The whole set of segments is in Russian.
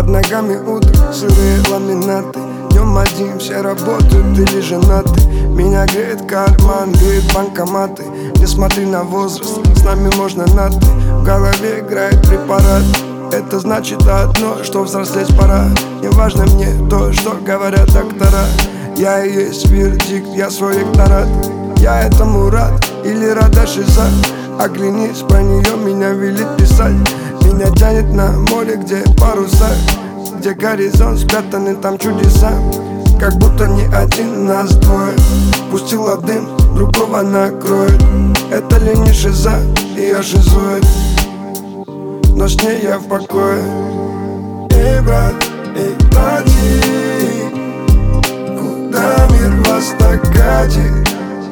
Под ногами утро, сырые ламинаты. Днем один, все работают или женаты. Меня греет карман, греет банкоматы. Не смотри на возраст, с нами можно на ты. В голове играет препарат. Это значит одно, что взрослеть пора. Не важно мне то, что говорят доктора. Я и есть вердикт, я свой ректорат. Я этому рад или рада шиза. Оглянись, про нее меня велит писать. Меня тянет на море, где паруса, где горизонт спрятаны, там чудеса. Как будто не один, нас двое. Пустила дым, другого накроет. Это ли не шиза, ее шизует, но с ней я в покое. Эй, брат, эй, братик, куда мир вас так катит?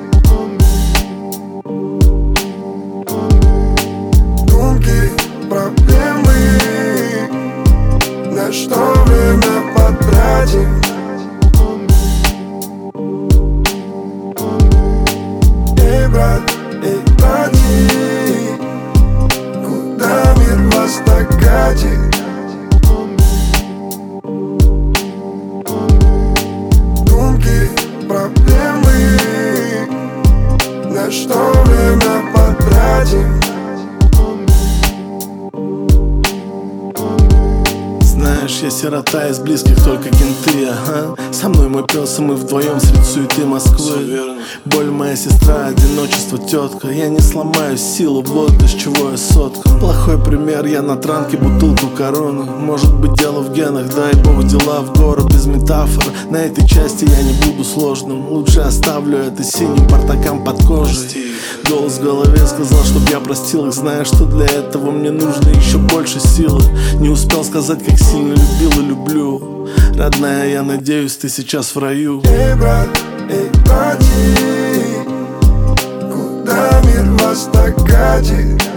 Думки, проблемы, на что время потратим? Эй, брат, эй, братик, куда мир вас так катит? Думки, проблемы, на что время потратим? Знаешь, я сирота, из близких только кенты, ага. Со мной мой пес, и мы вдвоем среди суеты Москвы. Боль моя сестра, одиночество тетка. Я не сломаю силу, вот из чего я соткан. Плохой пример, я на транке бутылку корону. Может быть дело в генах, дай бог дела в гору без метафор. На этой части я не буду сложным. Лучше оставлю это синим портакам под кожей. Голос в голове сказал, чтоб я простил их, зная, что для этого мне нужно еще больше силы. Не успел сказать, как сильно любил и люблю. Родная, я надеюсь, ты сейчас в раю. Эй, брат, эй, братик, куда мир вас так катит?